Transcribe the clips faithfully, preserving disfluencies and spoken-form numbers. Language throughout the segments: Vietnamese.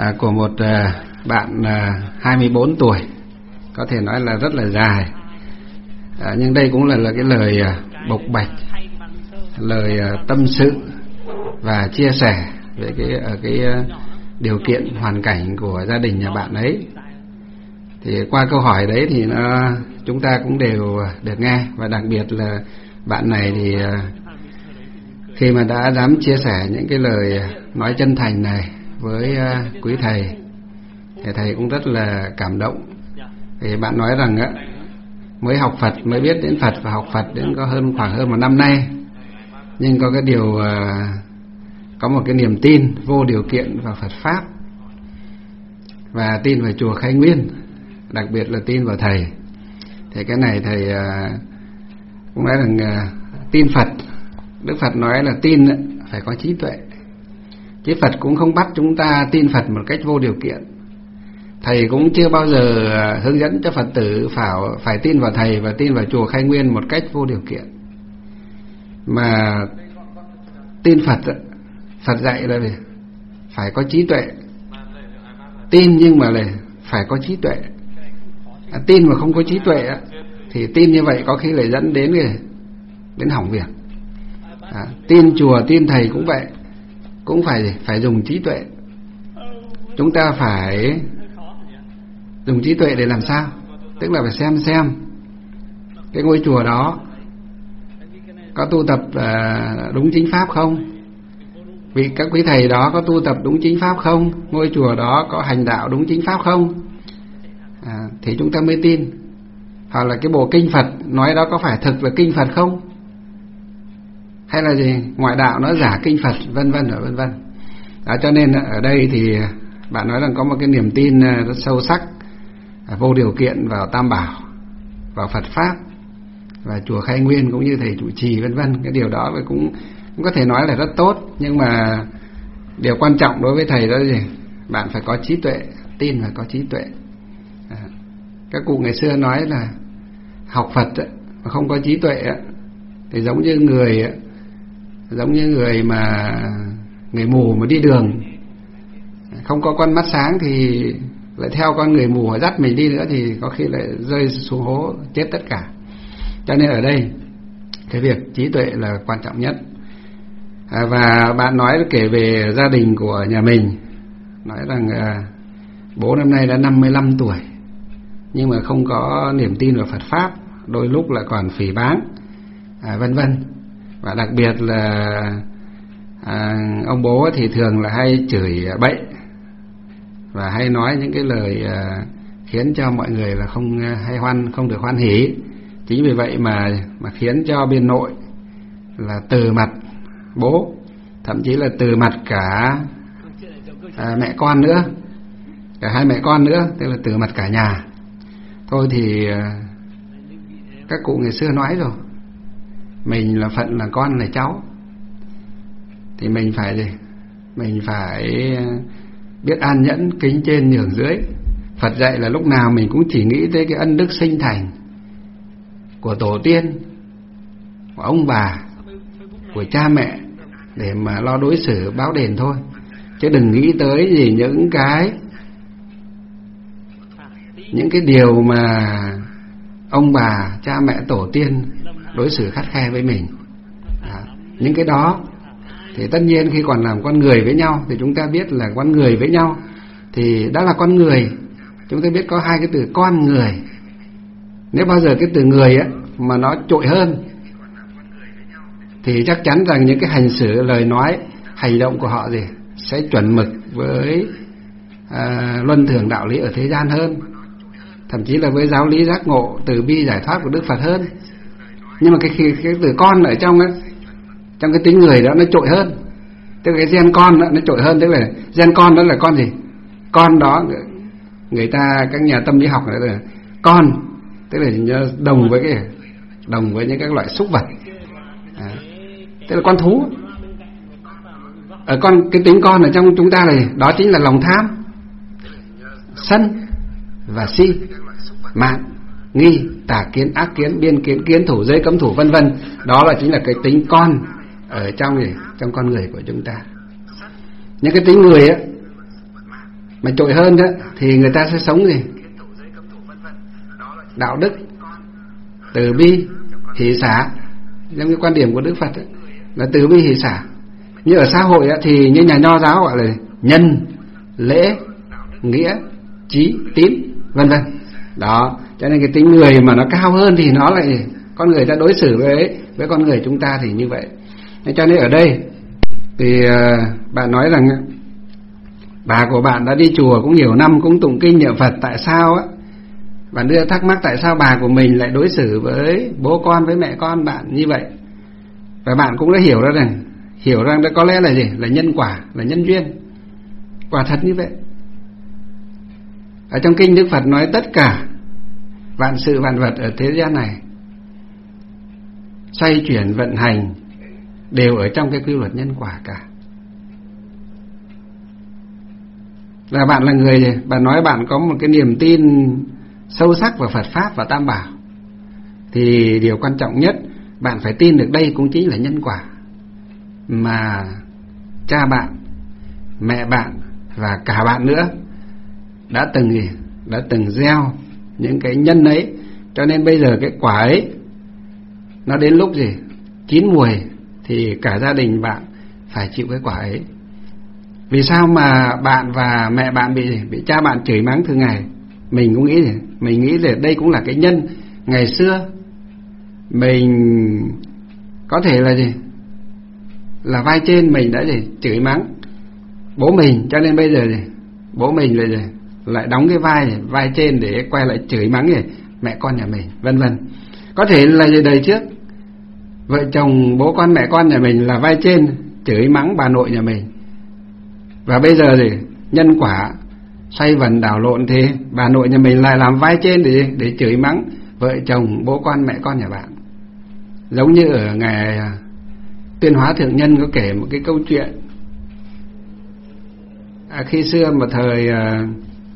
à, của một à, bạn à, hai mươi bốn tuổi, có thể nói là rất là dài, à, nhưng đây cũng là, là cái lời à, bộc bạch, lời à, tâm sự và chia sẻ về cái ở cái à, điều kiện hoàn cảnh của gia đình nhà bạn ấy. Thì qua câu hỏi đấy thì nó chúng ta cũng đều được nghe, và đặc biệt là bạn này thì à, khi mà đã dám chia sẻ những cái lời nói chân thành này với uh, quý thầy thì thầy cũng rất là cảm động. Thì bạn nói rằng á, mới học Phật, mới biết đến Phật và học Phật đến có hơn khoảng hơn một năm nay, nhưng có cái điều uh, có một cái niềm tin vô điều kiện vào Phật pháp và tin vào chùa Khai Nguyên, đặc biệt là tin vào thầy. Thì cái này thầy uh, cũng nói rằng uh, tin Phật, Đức Phật nói là tin phải có trí tuệ, chứ Phật cũng không bắt chúng ta tin Phật một cách vô điều kiện. Thầy cũng chưa bao giờ hướng dẫn cho Phật tử phải phải tin vào thầy và tin vào chùa Khai Nguyên một cách vô điều kiện. Mà tin Phật, Phật dạy là phải có trí tuệ. Tin nhưng mà là phải có trí tuệ. À, tin mà không có trí tuệ thì tin như vậy có khi lại dẫn đến đến hỏng việc. À, tin chùa, tin thầy cũng vậy, cũng phải phải dùng trí tuệ. Chúng ta phải dùng trí tuệ để làm sao? Tức là phải xem xem cái ngôi chùa đó có tu tập uh, đúng chính pháp không? Vì các quý thầy đó có tu tập đúng chính pháp không? Ngôi chùa đó có hành đạo đúng chính pháp không? À, thì chúng ta mới tin. Hoặc là cái bộ kinh Phật nói đó có phải thực là kinh Phật không? Hay là gì? Ngoại đạo nó giả kinh Phật, vân vân và vân vân. Đó, cho nên ở đây thì bạn nói rằng có một cái niềm tin rất sâu sắc, vô điều kiện vào Tam Bảo, vào Phật pháp và chùa Khai Nguyên cũng như thầy trụ trì vân vân. Cái điều đó cũng, cũng có thể nói là rất tốt, nhưng mà điều quan trọng đối với thầy đó là gì? Bạn phải có trí tuệ, tin phải có trí tuệ. À, các cụ ngày xưa nói là học Phật mà không có trí tuệ thì giống như người giống như người mà người mù mà đi đường, không có con mắt sáng thì lại theo con người mù họ dắt mình đi nữa thì có khi lại rơi xuống hố chết tất cả. Cho nên ở đây cái việc trí tuệ là quan trọng nhất. À, và bạn nói kể về gia đình của nhà mình, nói rằng à, bố năm nay đã năm mươi lăm tuổi nhưng mà không có niềm tin vào Phật pháp, đôi lúc là còn phỉ báng, à, vân vân. Và đặc biệt là à, ông bố thì thường là hay chửi bậy và hay nói những cái lời à, khiến cho mọi người là không hay hoan, không được hoan hỉ. Chính vì vậy mà mà khiến cho bên nội là từ mặt bố, thậm chí là từ mặt cả à, mẹ con nữa, cả hai mẹ con nữa, tức là từ mặt cả nhà. Thôi thì à, các cụ ngày xưa nói rồi, mình là phận là con là cháu thì mình phải gì? Mình phải biết an nhẫn, kính trên nhường dưới. Phật dạy là lúc nào mình cũng chỉ nghĩ tới cái ân đức sinh thành của tổ tiên, của ông bà, của cha mẹ để mà lo đối xử báo đền thôi, chứ đừng nghĩ tới gì những cái những cái điều mà ông bà, cha mẹ, tổ tiên đối xử khắt khe với mình. À, những cái đó thì tất nhiên khi còn làm con người với nhau thì chúng ta biết là con người với nhau thì đã là con người. Chúng ta biết có hai cái từ con người. Nếu bao giờ cái từ người á mà nó trội hơn thì chắc chắn rằng những cái hành xử, lời nói, hành động của họ gì sẽ chuẩn mực với à, luân thường đạo lý ở thế gian hơn, thậm chí là với giáo lý giác ngộ từ bi giải thoát của Đức Phật hơn. Nhưng mà cái, cái, cái từ con ở trong ấy, trong cái tính người đó nó trội hơn, tức là cái gen con đó nó trội hơn. Tức là gen con đó là con gì? Con đó người ta, các nhà tâm lý học nói là con, tức là đồng với cái đồng với những các loại súc vật, à, tức là con thú. Ở con, cái tính con ở trong chúng ta này đó chính là lòng tham, sân và si, mạn, nghi, tà kiến, ác kiến, biên kiến, kiến thủ, giới cấm thủ, vân vân. Đó là chính là cái tính con ở trong gì? Trong con người của chúng ta. Những cái tính người ấy, Mà trội hơn đó thì người ta sẽ sống gì? Đạo đức, từ bi, hỷ xả. Trong cái quan điểm của Đức Phật ấy, là từ bi hỷ xả. Như ở xã hội ấy, thì như nhà Nho giáo gọi là nhân, lễ, nghĩa, trí, tín, vân vân. Đó, cho nên cái tính người mà nó cao hơn thì nó lại, con người ta đối xử với với con người chúng ta thì như vậy. Cho nên ở đây thì uh, bạn nói rằng bà của bạn đã đi chùa cũng nhiều năm, cũng tụng kinh niệm Phật, tại sao á? Bạn đưa thắc mắc tại sao bà của mình lại đối xử với bố con, với mẹ con bạn như vậy. Và bạn cũng đã hiểu ra rằng, hiểu rằng đó có lẽ là gì? Là nhân quả, là nhân duyên. Quả thật như vậy. Ở trong kinh Đức Phật nói tất cả vạn sự vạn vật ở thế gian này xoay chuyển vận hành đều ở trong cái quy luật nhân quả cả. Là bạn là người gì? Bạn nói bạn có một cái niềm tin sâu sắc vào Phật Pháp và Tam Bảo, thì điều quan trọng nhất bạn phải tin được đây cũng chính là nhân quả mà cha bạn, mẹ bạn và cả bạn nữa đã từng gì? Đã từng gieo những cái nhân ấy. Cho nên bây giờ cái quả ấy nó đến lúc gì? Chín mùi thì cả gia đình bạn phải chịu cái quả ấy. Vì sao mà bạn và mẹ bạn bị gì? Bị cha bạn chửi mắng thường ngày? Mình cũng nghĩ gì? Mình nghĩ rằng đây cũng là cái nhân ngày xưa mình có thể là gì? Là vai trên mình đã gì? Chửi mắng bố mình, cho nên bây giờ gì? Bố mình lại gì? Lại đóng cái vai gì? Vai trên để quay lại chửi mắng gì? Mẹ con nhà mình, vân vân. Có thể là gì? Đời trước vợ chồng bố con mẹ con nhà mình là vai trên chửi mắng bà nội nhà mình, và bây giờ gì? Nhân quả xoay vần đảo lộn thế, bà nội nhà mình lại làm vai trên để để chửi mắng vợ chồng bố con mẹ con nhà bạn. Giống như ở ngày Tuyên Hóa Thượng Nhân có kể một cái câu chuyện. À, khi xưa một thời à,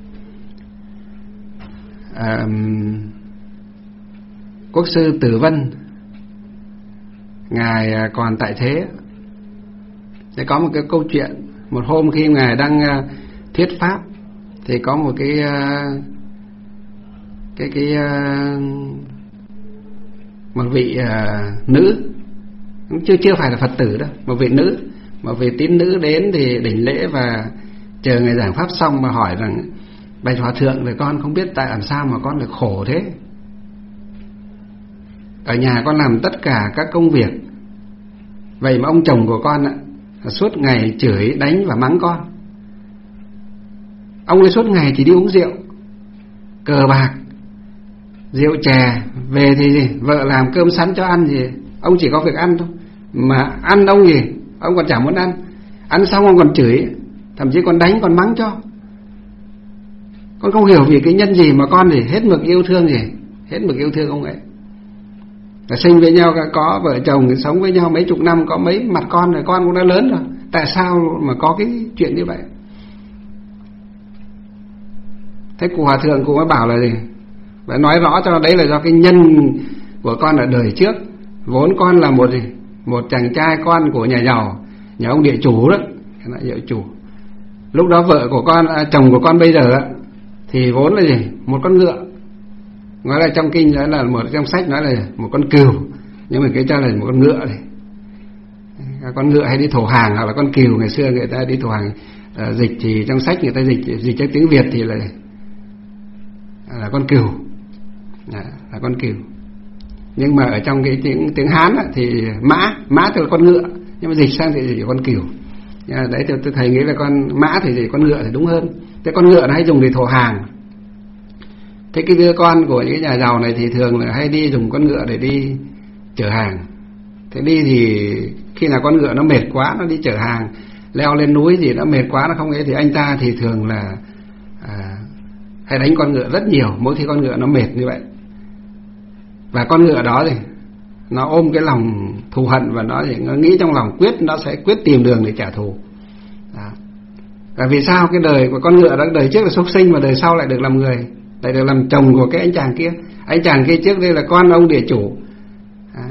à, Quốc sư Tử Vân ngài còn tại thế, thì có một cái câu chuyện. Một hôm khi ngài đang thuyết pháp thì có một cái cái cái một vị nữ, chưa chưa phải là Phật tử đâu, một vị nữ, một vị tín nữ đến thì đảnh lễ và chờ ngài giảng pháp xong mà hỏi rằng: bạch hòa thượng, thì con không biết tại làm sao mà con lại khổ thế. Ở nhà con làm tất cả các công việc, vậy mà ông chồng của con ạ, suốt ngày chửi đánh và mắng con. Ông ấy suốt ngày chỉ đi uống rượu, cờ bạc, rượu chè, về thì gì? Vợ làm cơm sắn cho ăn gì, ông chỉ có việc ăn thôi. Mà ăn ông gì? Ông còn chả muốn ăn. Ăn xong ông còn chửi, thậm chí còn đánh, còn mắng cho. Con không hiểu vì cái nhân gì mà con thì hết mực yêu thương gì, hết mực yêu thương ông ấy. Là sinh với nhau, có vợ chồng sống với nhau mấy chục năm, có mấy mặt con rồi, con cũng đã lớn rồi, tại sao mà có cái chuyện như vậy? Thế cụ hòa thượng cũng mới bảo là gì? Phải nói rõ cho đấy là do cái nhân của con ở đời trước. Vốn con là một gì? Một chàng trai con của nhà giàu, nhà ông địa chủ đó, địa chủ. Lúc đó vợ của con, à, chồng của con bây giờ á, thì vốn là gì? Một con ngựa. Nói là trong kinh nói là một trong sách nói là một con cừu, nhưng mà cái cho là một con ngựa này. Con ngựa hay đi thổ hàng hoặc là con cừu, ngày xưa người ta đi thổ hàng, à, dịch thì trong sách người ta dịch dịch cho tiếng Việt thì là là con cừu, là, là con cừu. Nhưng mà ở trong cái tiếng tiếng Hán á, thì mã mã tức là con ngựa, nhưng mà dịch sang thì chỉ con cừu. Đấy thì tôi thầy nghĩ là con mã thì chỉ con ngựa thì đúng hơn. Thế con ngựa nó hay dùng để thổ hàng. Thế cái đứa con của những nhà giàu này thì thường là hay đi dùng con ngựa để đi chở hàng. Thế đi thì khi nào con ngựa nó mệt quá, nó đi chở hàng, leo lên núi gì nó mệt quá, nó không ấy, thì anh ta thì thường là à, hay đánh con ngựa rất nhiều mỗi khi con ngựa nó mệt như vậy. Và con ngựa đó thì nó ôm cái lòng thù hận, và nó, thì nó nghĩ trong lòng quyết nó sẽ quyết tìm đường để trả thù. Đó. Và vì sao cái đời của con ngựa đó, đời trước là súc sinh mà đời sau lại được làm người, lại được làm chồng của cái anh chàng kia. Anh chàng kia trước đây là con ông địa chủ, à,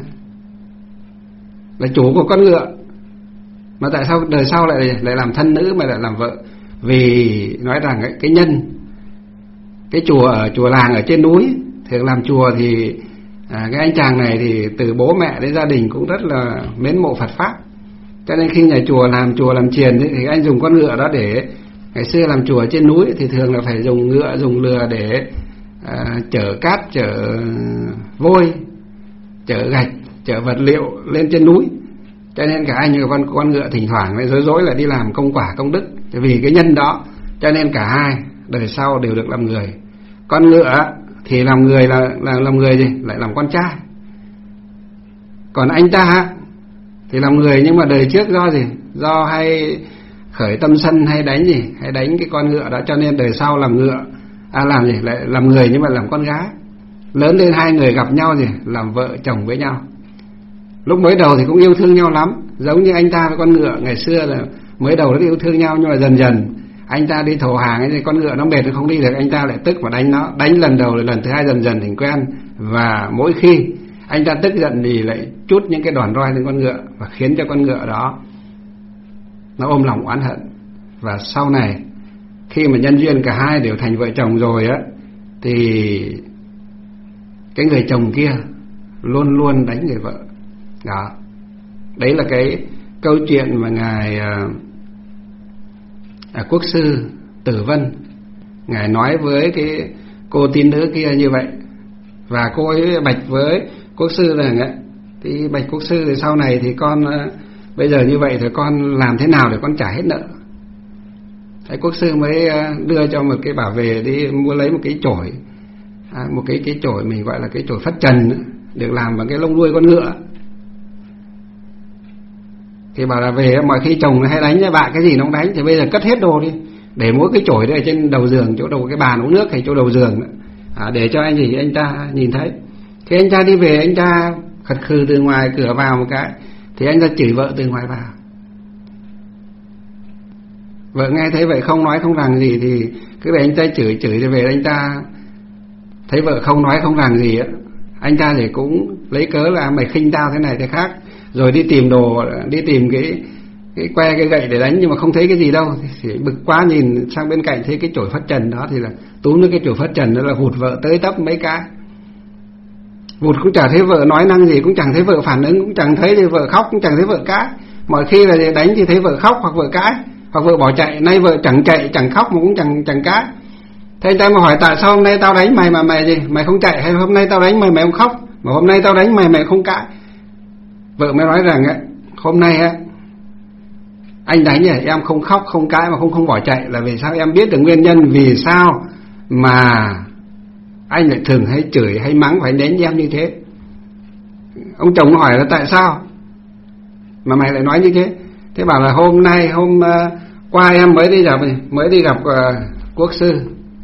là chủ của con ngựa, mà tại sao đời sau lại lại làm thân nữ mà lại làm vợ? Vì nói rằng ấy, cái nhân, cái chùa ở chùa làng ở trên núi, thường làm chùa thì à, cái anh chàng này thì từ bố mẹ đến gia đình cũng rất là mến mộ Phật pháp, cho nên khi nhà chùa làm chùa làm chiền ấy, thì anh dùng con ngựa đó để ngày xưa làm chùa trên núi thì thường là phải dùng ngựa dùng lừa để à, chở cát, chở vôi, chở gạch, chở vật liệu lên trên núi. Cho nên cả anh và con con ngựa thỉnh thoảng lại rối rối là đi làm công quả công đức. Vì cái nhân đó cho nên cả hai đời sau đều được làm người. Con ngựa thì làm người là, là làm người gì? Lại làm con trai. Còn anh ta thì làm người nhưng mà đời trước do gì? Do hay khởi tâm sân hay đánh gì? Hay đánh cái con ngựa đó, cho nên đời sau làm ngựa, à làm gì? Lại làm người nhưng mà làm con gái. Lớn lên hai người gặp nhau gì? Làm vợ chồng với nhau. Lúc mới đầu thì cũng yêu thương nhau lắm, giống như anh ta với con ngựa ngày xưa là mới đầu rất yêu thương nhau, nhưng mà dần dần anh ta đi thổ hàng ấy thì con ngựa nó mệt nó không đi được, anh ta lại tức và đánh nó, đánh lần đầu lần thứ hai dần dần thành quen, và mỗi khi anh ta tức giận thì lại trút những cái đòn roi lên con ngựa và khiến cho con ngựa đó nó ôm lòng oán hận. Và sau này khi mà nhân duyên cả hai đều thành vợ chồng rồi á, thì cái người chồng kia luôn luôn đánh người vợ. Đó, đấy là cái câu chuyện mà ngài à, à, quốc sư Tử Vân ngài nói với cái cô tín nữ kia như vậy. Và cô ấy bạch với quốc sư rằng ấy, thì bạch quốc sư thì sau này thì con à, bây giờ như vậy thì con làm thế nào để con trả hết nợ. Thế quốc sư mới à, đưa cho một cái bảo về đi mua lấy một cái chổi, à, một cái cái chổi mình gọi là cái chổi phất trần, được làm bằng cái lông đuôi con ngựa. Thì bảo là về mọi khi chồng hay đánh cho bạn cái gì nó cũng đánh, thì bây giờ cất hết đồ đi, để mỗi cái chổi đây trên đầu giường, chỗ đầu cái bàn uống nước hay chỗ đầu giường, à, để cho anh gì anh ta nhìn thấy. Khi anh ta đi về, anh ta khật khừ từ ngoài cửa vào một cái, thì anh ta chửi vợ từ ngoài vào. Vợ nghe thấy vậy không nói không rằng gì, thì cứ để anh ta chửi chửi thì về anh ta thấy vợ không nói không rằng gì á, anh ta thì cũng lấy cớ là mày khinh tao thế này thế khác, rồi đi tìm đồ, đi tìm cái cái que cái gậy để đánh, nhưng mà không thấy cái gì đâu, thì bực quá nhìn sang bên cạnh thấy cái chổi phất trần đó, thì là túm lấy cái chổi phất trần đó là hụt vợ tới tấp mấy cái. Vụt cũng chẳng thấy vợ nói năng gì, cũng chẳng thấy vợ phản ứng, cũng chẳng thấy thì vợ khóc, cũng chẳng thấy vợ cãi. Mọi khi là đánh thì thấy vợ khóc hoặc vợ cãi, hoặc vợ bỏ chạy. Nay vợ chẳng chạy chẳng khóc mà cũng chẳng chẳng cãi. Thế anh ta mà hỏi tại sao hôm nay tao đánh mày mà mày gì mày không chạy, hay hôm nay tao đánh mày mày không khóc, mà hôm nay tao đánh mày mày không cãi. Vợ mới nói rằng ấy, hôm nay á anh đánh này em không khóc không cãi mà không không bỏ chạy là vì sao, em biết được nguyên nhân vì sao mà anh lại thường hay chửi hay mắng phải đánh em như thế. Ông chồng hỏi là tại sao mà mày lại nói như thế. Thế bảo là hôm nay hôm uh, qua em mới đi gặp mới đi gặp uh, quốc sư,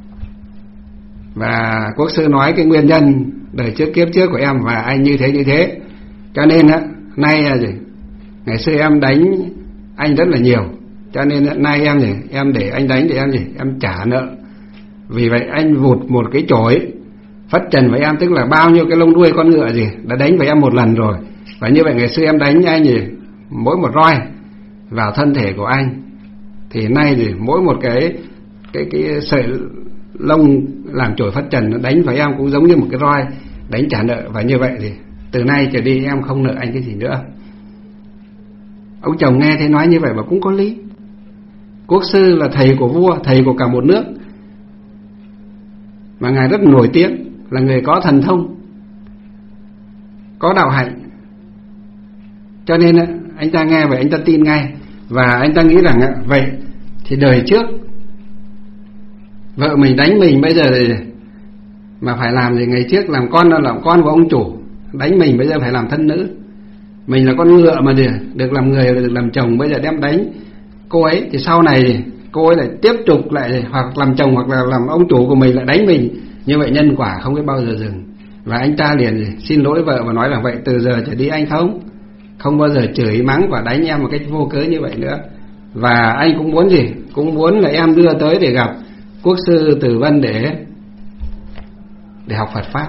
và quốc sư nói cái nguyên nhân đời trước kiếp trước của em và anh như thế như thế, cho nên á nay là gì ngày xưa em đánh anh rất là nhiều, cho nên nay em gì em để anh đánh để em gì em trả nợ. Vì vậy anh vụt một cái chổi phất trần với em, tức là bao nhiêu cái lông đuôi con ngựa gì đã đánh với em một lần rồi. Và như vậy ngày xưa em đánh anh gì mỗi một roi vào thân thể của anh, thì nay thì mỗi một cái cái cái sợi lông làm chổi phất trần nó đánh vào em cũng giống như một cái roi đánh trả nợ. Và như vậy thì từ nay trở đi em không nợ anh cái gì nữa. Ông chồng nghe thấy nói như vậy mà cũng có lý. Quốc sư là thầy của vua, thầy của cả một nước, mà ngài rất nổi tiếng là người có thần thông, có đạo hạnh, cho nên anh ta nghe vậy anh ta tin ngay. Và anh ta nghĩ rằng vậy thì đời trước vợ mình đánh mình, bây giờ thì mà phải làm gì, ngày trước làm con là làm con của ông chủ, đánh mình bây giờ phải làm thân nữ. Mình là con ngựa mà được, được làm người, được làm chồng, bây giờ đem đánh cô ấy, thì sau này thì cô ấy lại tiếp tục lại hoặc làm chồng hoặc là làm ông chủ của mình lại đánh mình. Như vậy nhân quả không biết bao giờ dừng. Và anh ta liền gì xin lỗi vợ và nói là vậy từ giờ trở đi anh không không bao giờ chửi mắng và đánh em một cách vô cớ như vậy nữa. Và anh cũng muốn gì cũng muốn là em đưa tới để gặp quốc sư Tử Vân để để học Phật pháp.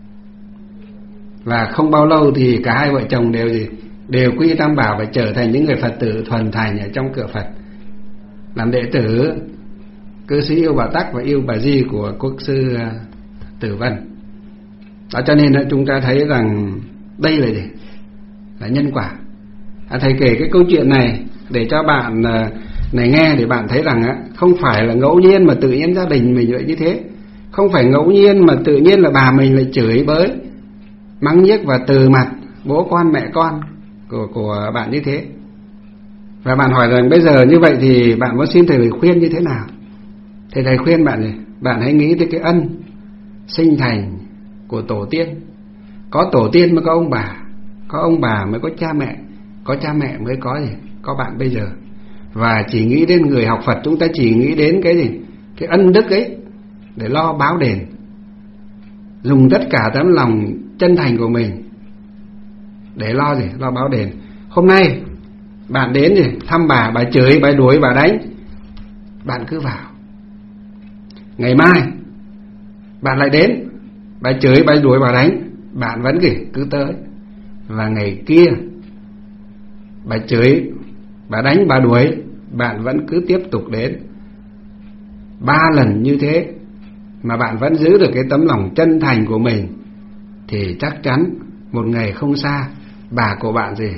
Và không bao lâu thì cả hai vợ chồng đều gì đều quy tam bảo và trở thành những người Phật tử thuần thành ở trong cửa Phật. làm đệ tử cư sĩ Yêu Bà Tắc và Yêu Bà Di của quốc sư Tử Vân. Đó, cho nên chúng ta thấy rằng đây là gì? Là nhân quả. À, thầy kể cái câu chuyện này để cho bạn này nghe, để bạn thấy rằng á, không phải là ngẫu nhiên mà tự nhiên gia đình mình vậy như thế, không phải ngẫu nhiên mà tự nhiên là bà mình lại chửi bới, mắng nhiếc và từ mặt bố con mẹ con của của bạn như thế. Và bạn hỏi rằng bây giờ như vậy thì bạn muốn xin thầy lời khuyên như thế nào? Thì thầy khuyên bạn này, bạn hãy nghĩ tới cái ân sinh thành của tổ tiên. Có tổ tiên mới có ông bà, có ông bà mới có cha mẹ, có cha mẹ mới có gì? Có bạn bây giờ. Và chỉ nghĩ đến người học Phật, chúng ta chỉ nghĩ đến cái gì? Cái ân đức ấy để lo báo đền, dùng tất cả tấm lòng chân thành của mình để lo gì? Lo báo đền. Hôm nay bạn đến gì? Thăm bà, bà chửi, bà đuổi, bà đánh, bạn cứ vào. Ngày mai bạn lại đến, bà chửi, bà đuổi, bà đánh, bạn vẫn gì? Cứ tới. Và ngày kia bà chửi, bà đánh, bà đuổi, bạn vẫn cứ tiếp tục đến. Ba lần như thế mà bạn vẫn giữ được cái tấm lòng chân thành của mình, thì chắc chắn một ngày không xa, bà của bạn gì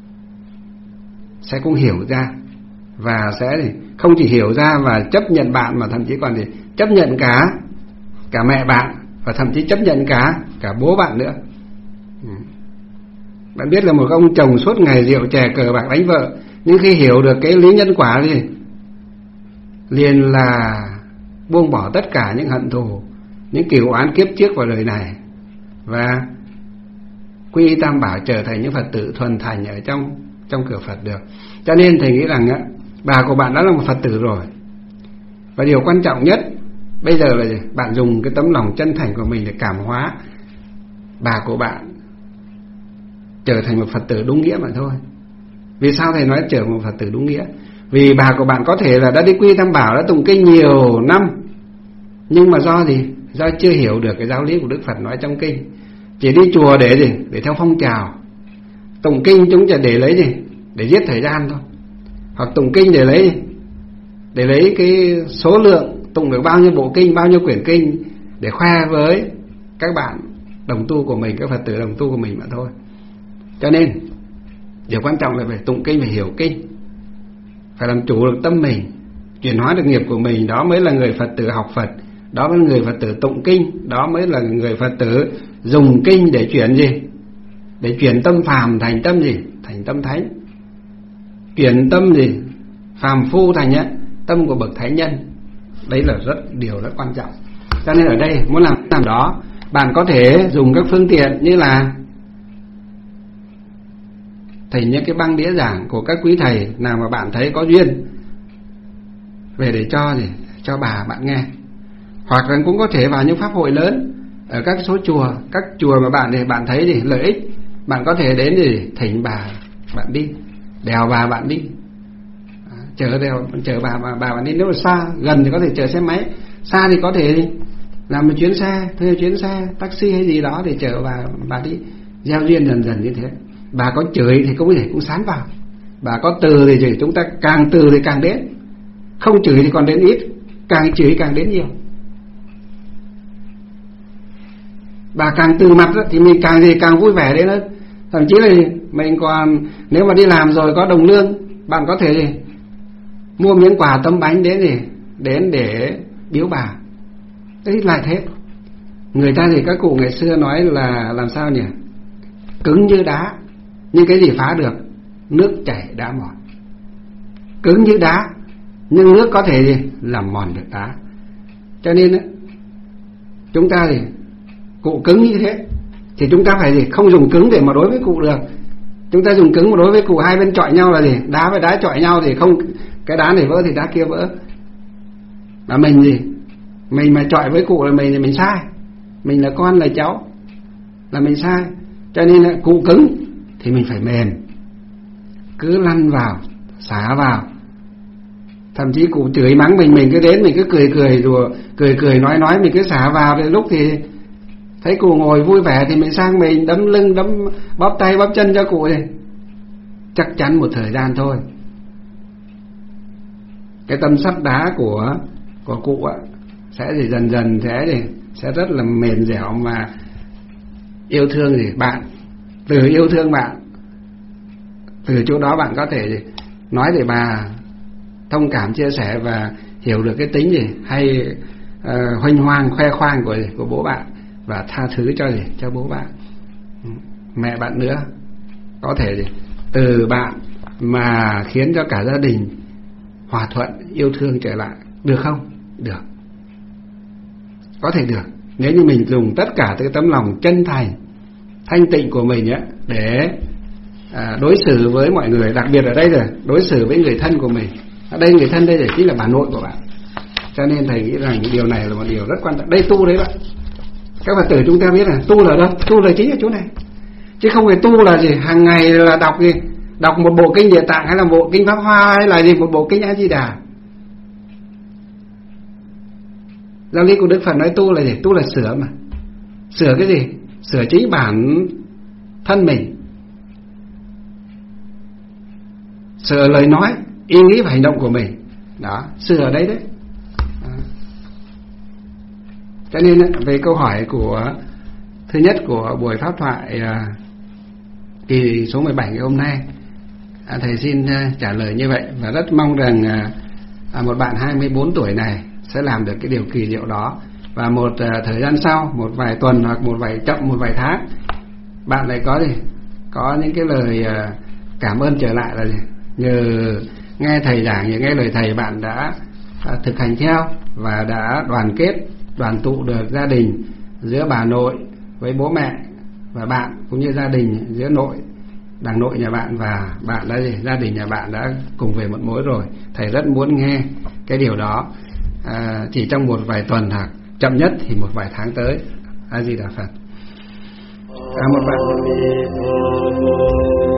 sẽ cũng hiểu ra, và sẽ gì? Không chỉ hiểu ra và chấp nhận bạn, mà thậm chí còn gì? Chấp nhận cả cả mẹ bạn, và thậm chí chấp nhận cả cả bố bạn nữa. Bạn biết là một ông chồng suốt ngày rượu chè cờ bạc đánh vợ, nhưng khi hiểu được cái lý nhân quả thì liền là buông bỏ tất cả những hận thù, những cừu oán kiếp trước vào đời này, và quy y Tam Bảo, trở thành những Phật tử thuần thành ở trong trong cửa Phật được. Cho nên thầy nghĩ rằng á, bà của bạn đã là một Phật tử rồi. Và điều quan trọng nhất bây giờ là gì? Bạn dùng cái tấm lòng chân thành của mình để cảm hóa bà của bạn trở thành một Phật tử đúng nghĩa mà thôi. Vì sao thầy nói trở thành một Phật tử đúng nghĩa? Vì bà của bạn có thể là đã đi quy Tam Bảo, đã tụng kinh nhiều năm, nhưng mà do gì? Do chưa hiểu được cái giáo lý của Đức Phật nói trong kinh. Chỉ đi chùa để gì? Để theo phong trào. Tụng kinh chúng chỉ để lấy gì? Để giết thời gian thôi. Hoặc tụng kinh để lấy gì? Để lấy cái số lượng tụng được bao nhiêu bộ kinh, bao nhiêu quyển kinh, để khoe với các bạn đồng tu của mình, các Phật tử đồng tu của mình mà thôi. Cho nên điều quan trọng là phải tụng kinh, phải hiểu kinh, phải làm chủ được tâm mình, chuyển hóa được nghiệp của mình. Đó mới là người Phật tử học Phật, đó mới là người Phật tử tụng kinh, đó mới là người Phật tử dùng kinh để chuyển gì? Để chuyển tâm phàm thành tâm gì? Thành tâm thánh. Chuyển tâm gì? Phàm phu thành á, tâm của bậc thánh nhân. Đấy là rất điều rất quan trọng. Cho nên ở đây muốn làm làm đó, bạn có thể dùng các phương tiện như là thầy những cái băng đĩa giảng của các quý thầy nào mà bạn thấy có duyên về để cho gì? Cho bà bạn nghe. Hoặc là cũng có thể vào những pháp hội lớn ở các số chùa, các chùa mà bạn thì bạn thấy gì lợi ích, bạn có thể đến để thỉnh bà bạn đi, đèo bà bạn đi, à, chở đèo chở bà bà, bà bạn đi. Nếu mà xa, gần thì có thể chở xe máy, xa thì có thể làm một chuyến xe, thuê chuyến xe taxi hay gì đó để chở bà bà đi. Gieo duyên dần dần như thế. Bà có chửi thì cũng có thể cũng sán vào, bà có từ thì chửi, chúng ta càng từ thì càng đến, không chửi thì còn đến ít, càng chửi càng đến nhiều. Bà càng từ mặt thì mình càng gì càng vui vẻ đến hơn. Thậm chí là mình còn, nếu mà đi làm rồi có đồng lương, bạn có thể gì mua miếng quà tấm bánh đến gì đến để biếu bà. Đấy là thế. Người ta thì các cụ ngày xưa nói là làm sao nhỉ? Cứng như đá, nhưng cái gì phá được? Nước chảy đá mòn. Cứng như đá, nhưng nước có thể gì làm mòn được đá. Cho nên ấy, chúng ta thì cụ cứng như thế thì chúng ta phải gì không dùng cứng để mà đối với cụ được. Chúng ta dùng cứng mà đối với cụ, hai bên chọi nhau là gì? Đá với đá chọi nhau thì không, cái đá này vỡ thì đá kia vỡ. Mà mình gì? Mình mà chọi với cụ là mình thì mình sai. Mình là con là cháu là mình sai. Cho nên là cụ cứng thì mình phải mềm, cứ lăn vào, xả vào. Thậm chí cụ chửi mắng mình, mình cứ đến mình cứ cười cười đùa, cười cười nói nói, mình cứ xả vào. Đến lúc thì thấy cụ ngồi vui vẻ thì mình sang mình đấm lưng, đấm bóp tay bóp chân cho cụ thì chắc chắn một thời gian thôi cái tâm sắt đá của của cụ á sẽ gì dần dần sẽ gì sẽ rất là mềm dẻo mà yêu thương gì bạn, từ yêu thương bạn, từ chỗ đó bạn có thể gì nói để bà thông cảm chia sẻ và hiểu được cái tính gì hay uh, huênh hoang khoe khoang của của bố bạn và tha thứ cho gì cho bố bạn, mẹ bạn nữa. Có thể gì từ bạn mà khiến cho cả gia đình hòa thuận yêu thương trở lại, được không? Được, có thể được nếu như mình dùng tất cả cái tấm lòng chân thành thanh tịnh của mình á để à, đối xử với mọi người, đặc biệt ở đây rồi đối xử với người thân của mình. Ở đây người thân đây là chính là bà nội của bạn, cho nên thầy nghĩ rằng điều này là một điều rất quan trọng. Đây tu đấy bạn, các Phật tử chúng ta biết là tu là đâu? Tu là chính ở chỗ này, chứ không phải tu là gì hàng ngày là đọc gì đọc một bộ kinh Địa Tạng hay là bộ kinh Pháp Hoa hay là gì một bộ kinh A Di Đà. Giáo lý của Đức Phật nói tu là gì? Tu là sửa mà. Sửa cái gì? Sửa chính bản thân mình, sửa lời nói, ý nghĩ và hành động của mình. Đó, sửa đấy đấy. Đó. Cho nên về câu hỏi của thứ nhất của buổi pháp thoại kỳ số mười bảy ngày hôm nay, thầy xin trả lời như vậy và rất mong rằng một bạn hai mươi bốn tuổi này sẽ làm được cái điều kỳ diệu đó, và một uh, thời gian sau, một vài tuần hoặc một vài chậm một vài tháng, bạn lại có gì có những cái lời uh, cảm ơn trở lại là gì nhờ nghe thầy giảng, nhờ nghe lời thầy, bạn đã uh, thực hành theo và đã đoàn kết đoàn tụ được gia đình giữa bà nội với bố mẹ và bạn, cũng như gia đình giữa nội đàng nội nhà bạn và bạn đã gì gia đình nhà bạn đã cùng về một mối rồi. Thầy rất muốn nghe cái điều đó à, chỉ trong một vài tuần hoặc chậm nhất thì một vài tháng tới. A Di Đà Phật. À, một bạn